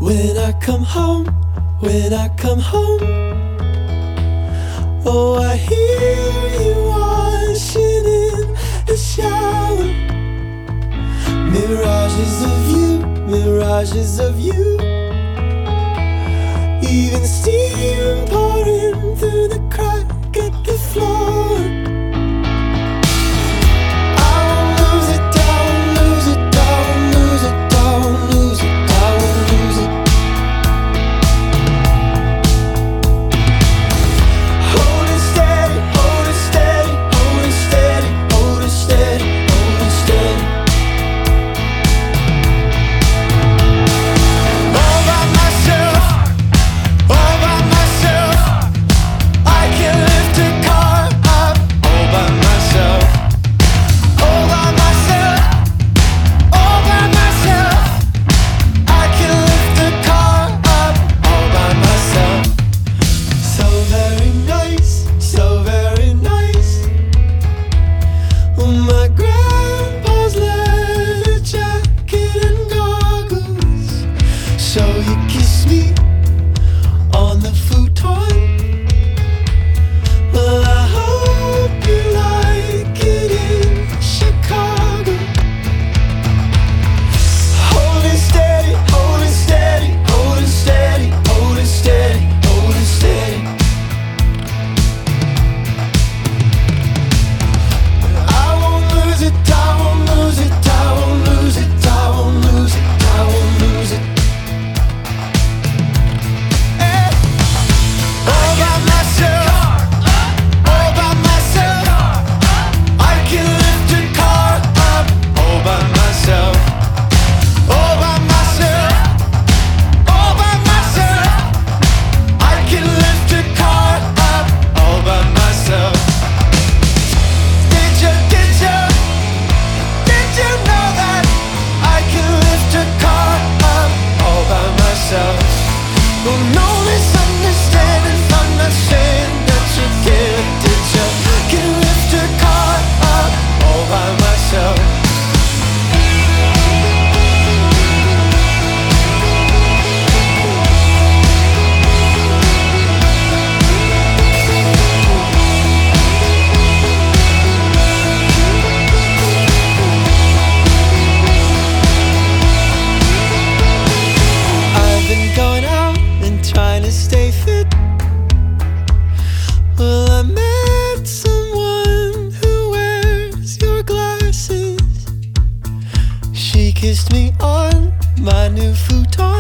When I come home, oh, I hear you washing in the shower. Mirages of you, even steam pouring through the crack at the floor. So you kiss me on the futon. Well, I hope you like it in Chicago. Holding steady, holding steady, holding steady, holding steady, holding steady. I won't lose it, I won't lose it, I won't lose it, I won't lose it, I won't lose it. Stay fit. Well, I met someone who wears your glasses. She kissed me on my new futon.